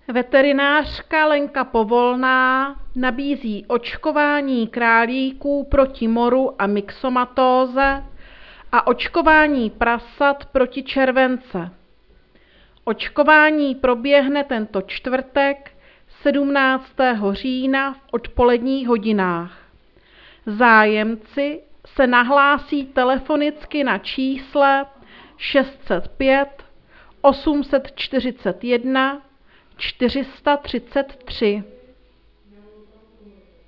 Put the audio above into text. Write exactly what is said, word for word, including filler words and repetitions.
Veterinářka Lenka Povolná nabízí očkování králíků proti moru a myxomatóze a očkování prasat proti července. Očkování proběhne tento čtvrtek sedmnáctého října v odpoledních hodinách. Zájemci se nahlásí telefonicky na čísle šest set pět osm set čtyřicet jedna čtyři sta třicet tři.